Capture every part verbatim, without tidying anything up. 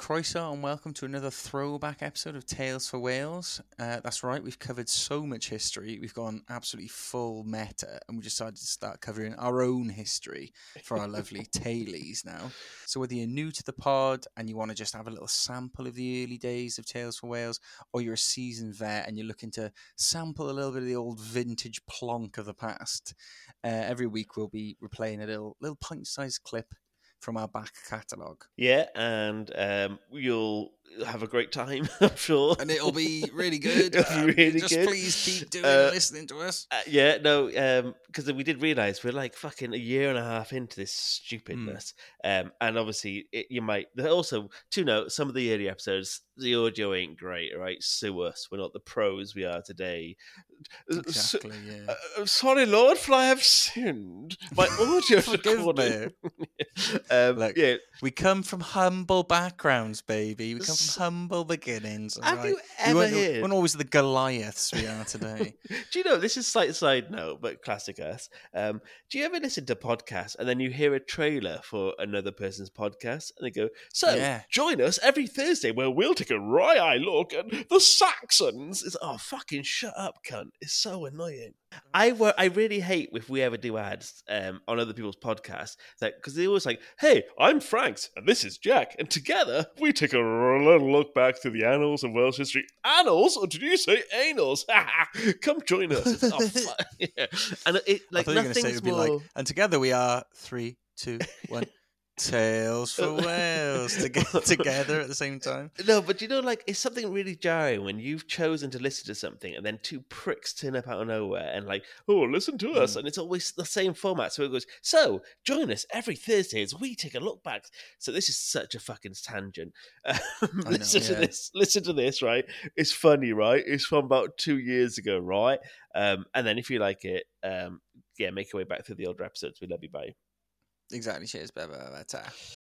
Croeso and welcome to another throwback episode of Tales for Wales. Uh, that's right, we've covered so much history, we've gone absolutely full meta, and we decided to start covering our own history for our lovely tailies now. So whether you're new to the pod and you want to just have a little sample of the early days of Tales for Wales, or you're a seasoned vet and you're looking to sample a little bit of the old vintage plonk of the past, uh, every week we'll be replaying a little, little pint-sized clip from our back catalogue. Yeah, and um, you'll have a great time, I'm sure. And it'll be really good. It'll Um, be really just good. please keep doing Uh, and listening to us. Uh, yeah, no, because we did realise we're like fucking a year and a half into this stupidness. Mm. Um, and obviously, it, you might... Also, to note, some of the early episodes, the audio ain't great, right? Sue us. We're not the pros we are today. Exactly, so, yeah. Uh, sorry, Lord, for I have sinned. My audio Forgive me. um, Look, yeah. we come from humble backgrounds, baby. We come from humble beginnings. Have right? you we ever weren't, heard... we're not always the Goliaths we are today. Do you know, this is slight side note, but classic us. Um, do you ever listen to podcasts and then you hear a trailer for another person's podcast and they go, so Yeah. join us every Thursday where we'll take a wry eye look at the Saxons. It's, oh, fucking shut up, cunt. It's so annoying. I wor- I really hate if we ever do ads um, on other people's podcasts, that because they're always like, hey, I'm Franks and this is Jack, and together we take a little look back to the annals of Welsh history. Annals? Or did you say anals? Come join us. It's, oh, fuck. Yeah. And it like I thought you were going to say it nothing's would be more... like, and together we are three, two, one. Tales for Wales to get together at the same time. No, but you know, like, it's something really jarring when you've chosen to listen to something and then two pricks turn up out of nowhere and like, oh, listen to us. Mm. And it's always the same format. So it goes, so join us every Thursday as we take a look back. So this is such a fucking tangent. Um, listen know, yeah. to this. Listen to this, right? It's funny, right? It's from about two years ago, right? Um, and then if you like it, um, yeah, make your way back through the older episodes. We love you, bye. Exactly. Cheers, Beba.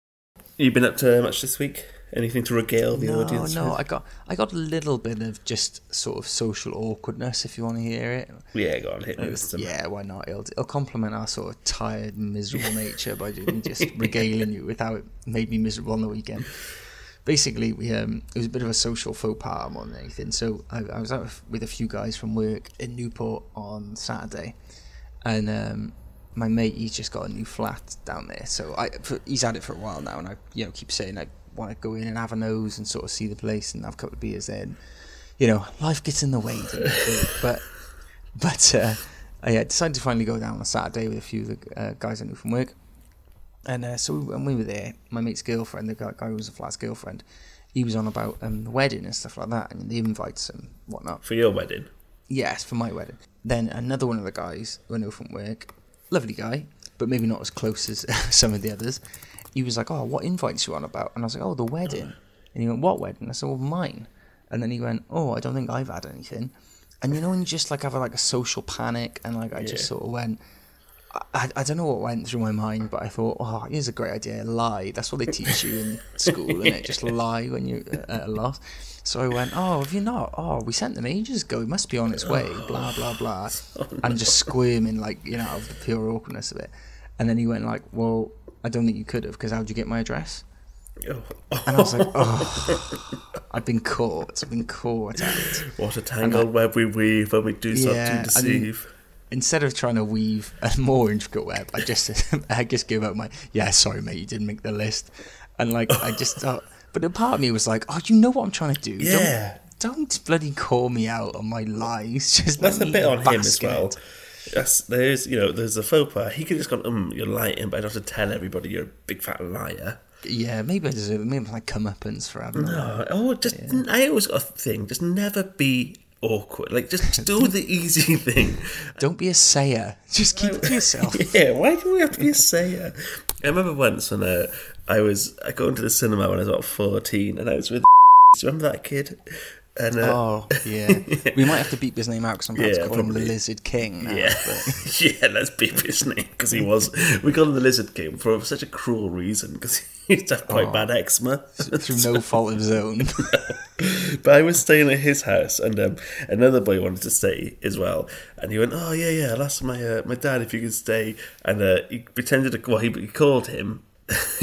You been up to much this week? Anything to regale the no, audience? No, no. with? I got I got a little bit of just sort of social awkwardness. If you want to hear it, yeah, go on, hit me with some. Yeah, why not? It'll, it'll complement our sort of tired, miserable nature by just regaling you with how it made me miserable on the weekend. Basically, we um, it was a bit of a social faux pas more than anything. So I, I was out with a few guys from work in Newport on Saturday, and. Um, My mate, he's just got a new flat down there, so I for, he's had it for a while now, and I, you know, keep saying I want to go in and have a nose and sort of see the place and have a couple of beers there. And, you know, life gets in the way, doesn't it? but but uh, I yeah, decided to finally go down on Saturday with a few of the uh, guys I knew from work, and uh, so when we were there, my mate's girlfriend, the guy who was the flat's girlfriend, he was on about um, the wedding and stuff like that, and the invites and whatnot. For your wedding? Yes, for my wedding. Then another one of the guys who I know from work. Lovely guy, but maybe not as close as some of the others. He was like, oh, what invites you on about? And I was like, oh, the wedding. And he went, what wedding? I said, well, mine. And then he went, oh, I don't think I've had anything. And you know when you just like have a, like a social panic, and like I yeah. just sort of went, I, I don't know what went through my mind, but I thought, oh, here's a great idea, lie. That's what they teach you in school, isn't it? Just lie when you're at a loss. So I went, oh, have you not? Oh, we sent them ages ago. It must be on its way, blah, blah, blah. Oh, no. And just squirming, like, you know, out of the pure awkwardness of it. And then he went like, well, I don't think you could have, because how'd you get my address? Oh. And I was like, oh, I've been caught. I've been caught out. What a tangled I, web we weave when we do something yeah, to deceive. Instead of trying to weave a more intricate web, I just I just gave out my, yeah, sorry, mate, you didn't make the list. And, like, I just thought... But a part of me was like, oh, you know what I'm trying to do? Yeah. Don't, don't bloody call me out on my lies. Just That's a bit on him as well. Yes, there's, you know, there's a faux pas. He could just gone, um, you're lying, but I don't have to tell everybody you're a big fat liar. Yeah, maybe I deserve it. Maybe like comeuppance for having No, oh, just, yeah. I always got a thing, just never be awkward. Like, just do the easy thing. Don't be a sayer. Just keep it to yourself. Yeah, why do we have to be a sayer? I remember once when uh, I was I going to the cinema when I was about fourteen, and I was with. Do you remember that kid? And, uh, oh yeah. yeah, we might have to beep his name out because I'm about yeah, to call probably. him the Lizard King now. Yeah, but... yeah, let's beep his name because he was. We called him the Lizard King for such a cruel reason because he used to have quite oh, bad eczema through no fault of his own. But I was staying at his house, and um, another boy wanted to stay as well, and he went, "Oh yeah, yeah, I'll ask my uh, my dad if you could stay," and uh, he pretended to. Well, he, he called him.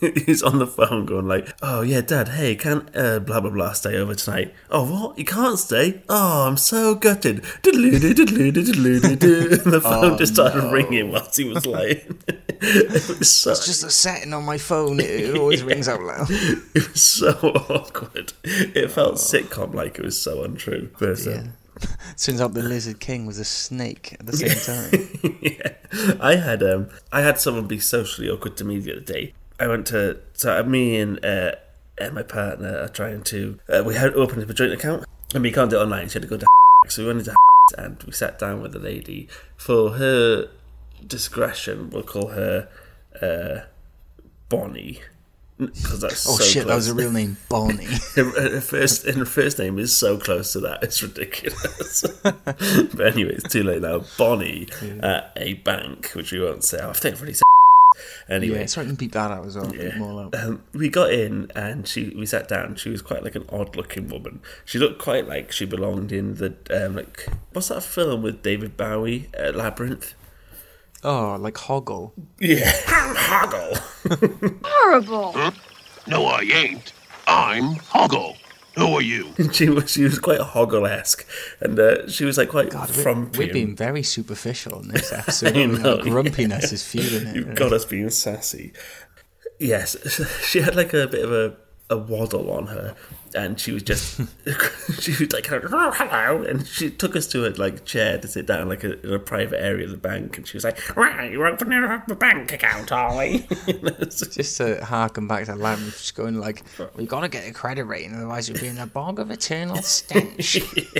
he's on the phone going like, oh yeah, Dad, hey, can't uh, blah blah blah stay over tonight? Oh what? You can't stay? Oh, I'm so gutted. Diddly-doo, diddly-doo, diddly-doo-doo. And the phone Oh, just started no. ringing whilst he was lying. It was so, It's just a setting on my phone. It, it always rings out loud. it was so awkward. It felt sitcom like. It was so untrue. But, um, Yeah. Turns out the Lizard King was a snake at the same time. yeah, I had um, I had someone be socially awkward to me the other day. I went to so me and uh, and my partner are trying to uh, we had opened up a joint account and we can't do it online. So we had to go to so we went into and we sat down with the lady. For her discretion, we'll call her uh, Bonnie. Because that's Oh so shit, close. that was a real name, Bonnie. Her, her first and her first name is so close to that, it's ridiculous. But anyway, it's too late now. Bonnie at a bank, which we won't say. I think I've already said. Anyway, Yeah, sorry, I can beep that out as well. Beep them all out. um, we got in and she we sat down. She was quite like an odd looking woman. She looked quite like she belonged in the um, like what's that film with David Bowie, uh, Labyrinth? Oh, like Hoggle. Yeah, Hoggle. Horrible. No, I ain't. I'm Hoggle. Who are you? she was she was quite Hoggle-esque, and uh, she was like quite God, we're, frumpy. we're and- being very superficial in this episode. I know, Our grumpiness is fueling it. You've got us being sassy. Yes, she had like a bit of a, a waddle on her, and she was just she was like oh, hello, and she took us to a like chair to sit down like a, in a private area of the bank, and she was like, right, you're opening up a bank account, are we? Just to harken back to Lamb, just going like, we got to get a credit rating, otherwise you'll be in a bog of eternal stench.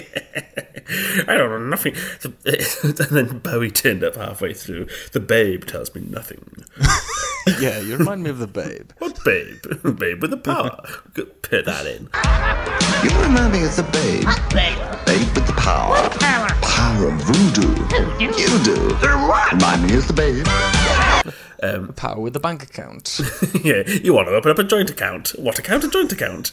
I don't know nothing. And then Bowie turned up halfway through. The babe tells me nothing. Yeah, you remind me of the Babe. What babe? Babe with the power. Put that in. You remind me of the babe. Babe with the power. Power of voodoo. You do. Remind me of the babe. Power with the bank account. Yeah, you want to open up a joint account. What account? A joint account.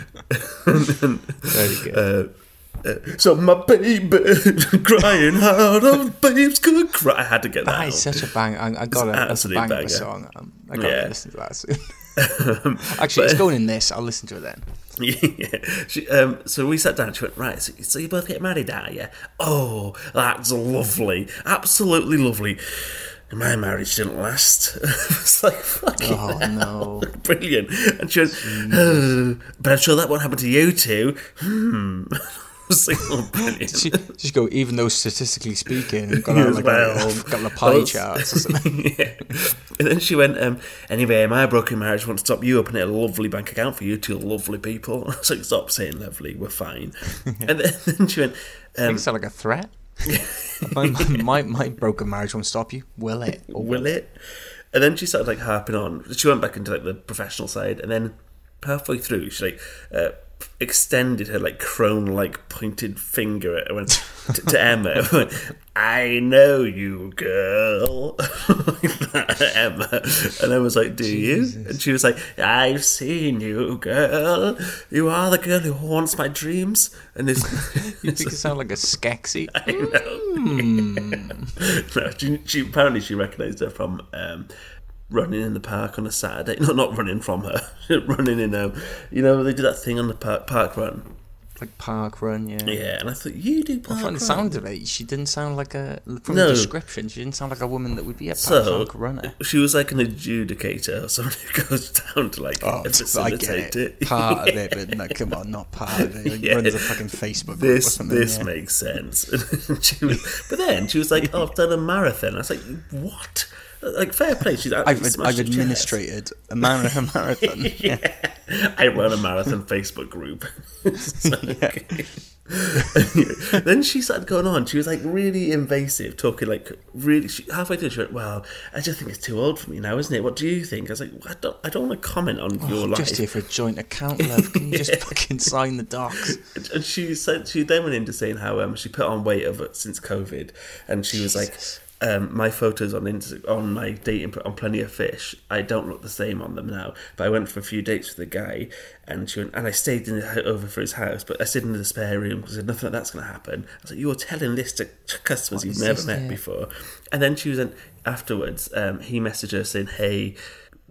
Very good. So my baby crying out of babes could cry. I had to get that. That out. is such a bang. I, I got It's it. an That's a absolute bang of banger. a song. Um, I got to Yeah. listen to that soon. Actually, it's going in this. I'll listen to it then. Yeah. She, um, so we sat down. She went, right, so, so you both get married, are you? Oh, that's lovely. Absolutely lovely. And my marriage didn't last. It's like, fucking Oh, hell. no. Brilliant. And she went, oh, but I'm sure that won't happen to you two. Hmm. I was like, oh, brilliant. She, just go, even though statistically speaking, you've got out like Well, a, got a pie well, charts or something. Yeah. And then she went, um, anyway, my broken marriage won't stop you opening a lovely bank account for you two lovely people. I was like, stop saying lovely, we're fine. And then, then she went, um, Makes it sound like a threat. my, my, my broken marriage won't stop you, will it? Or will it? And then she started like harping on. She went back into like the professional side, and then halfway through, she like uh, extended her like crone-like pointed finger at went to, to Emma. Went, I know you, girl. Like that, Emma. And I was like, do Jesus. you? And she was like, I've seen you, girl. You are the girl who haunts my dreams. And it's, You make it sound like a Skeksis. I know. No, she, she apparently she recognised her from um, running in the park on a Saturday. No, not running from her. Running in um, you know they did that thing on the park park run. Like park run, yeah. Yeah, and I thought you do park From run. the sound of it, she didn't sound like a. From No. the description, she didn't sound like a woman that would be a So park runner. she was like an adjudicator, or someone who goes down to like Oh, I facilitate get it. it. Part of it, but no, come on, not part of it. Like, Yeah. runs a fucking Facebook group or This something. this yeah. makes sense. She was, but then she was like, "Oh, I've done a marathon." I was like, "What?" Like fair play. She's I've, absolutely I've smashed her chest. administrated a marathon. marathon. Yeah. I run a marathon Facebook group. So, then she started going on. She was like really invasive, talking like really. She, halfway through, she went, "Well, I just think it's too old for me now, isn't it? What do you think?" I was like, I don't, I don't want to comment on your I'm life. just here for a joint account, love. Can you just fucking sign the docs? And she said she then went into saying how um, she put on weight over since COVID, and she was like, um, "My photos on Insta- on my dating on Plenty of Fish, I don't look the same on them now. But I went for a few dates with a guy, and she went, and I stayed in the, over for his house, but I stayed in the spare room because nothing like that's going to happen." I was like, "You're telling this to customers What you've is never this met here? before," and then she was in, afterwards. Um, he messaged her saying, "Hey."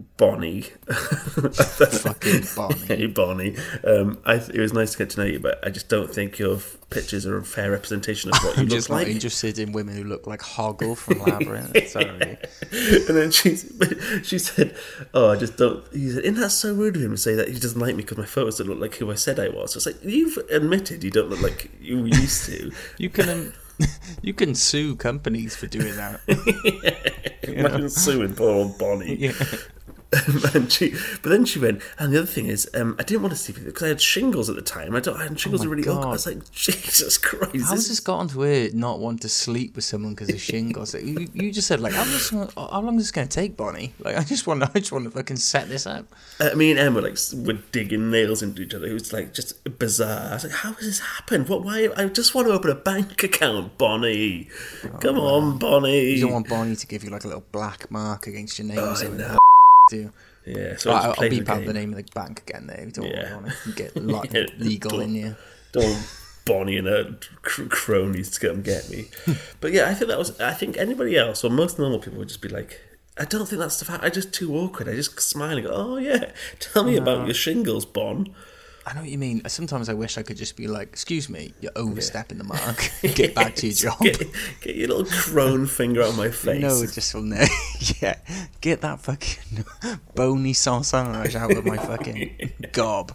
Bonnie. Fucking Bonnie. Hey, Bonnie. Um, I th- it was nice to get to know you, but I just don't think your f- pictures are a fair representation of what you I'm look just not like. interested in women who look like Hoggle from Labyrinth. Sorry. And then she she said, "Oh, I just don't." He said, "Isn't that so rude of him to say that he doesn't like me because my photos don't look like who I said I was?" So it's like, you've admitted you don't look like you used to. You can um, you can sue companies for doing that. Imagine suing poor old Bonnie. Yeah. and she, but then she went, and the other thing is, um, I didn't want to see people because I had shingles at the time. I don't, I had shingles Oh are my really God. awkward. I was like, Jesus Christ! How's this this got onto her not want to sleep with someone because of shingles? Like, you, you just said like, how, just, how long is this going to take, Bonnie? Like, I just want, I just want to fucking set this up. Uh, me and Emma like s- were digging nails into each other. It was like just bizarre. I was like, "How has this happened? What? Why? I just want to open a bank account, Bonnie. Come on, Bonnie." You don't want Bonnie to give you like a little black mark against your name. Oh, or I something. know. Do you? Yeah, so Oh, I I'll, just I'll played beep the out game. the name of the bank again there. Don't Yeah. want to get lo- Yeah, legal don't- in you. Don't want Bonnie and her cr- cronies to come get me. But yeah, I think that was. I think anybody else or most normal people would just be like, I don't think that's the fact. I just too awkward. I just smile and go, "Oh yeah, tell me about your shingles, Bon." I know what you mean. Sometimes I wish I could just be like, excuse me, you're overstepping the mark. Get back to your job. Get, get your little crone finger out of my face. No, just from there. Yeah. Get that fucking bony sausage out of my fucking gob.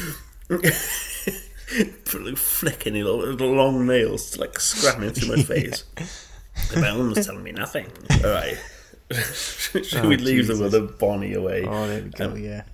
Flicking your little, little long nails like scrapping through my face. The bone's telling me nothing. All right. Should Oh, we leave the Jesus. word of Bonnie away? Oh, there we go, Um, yeah.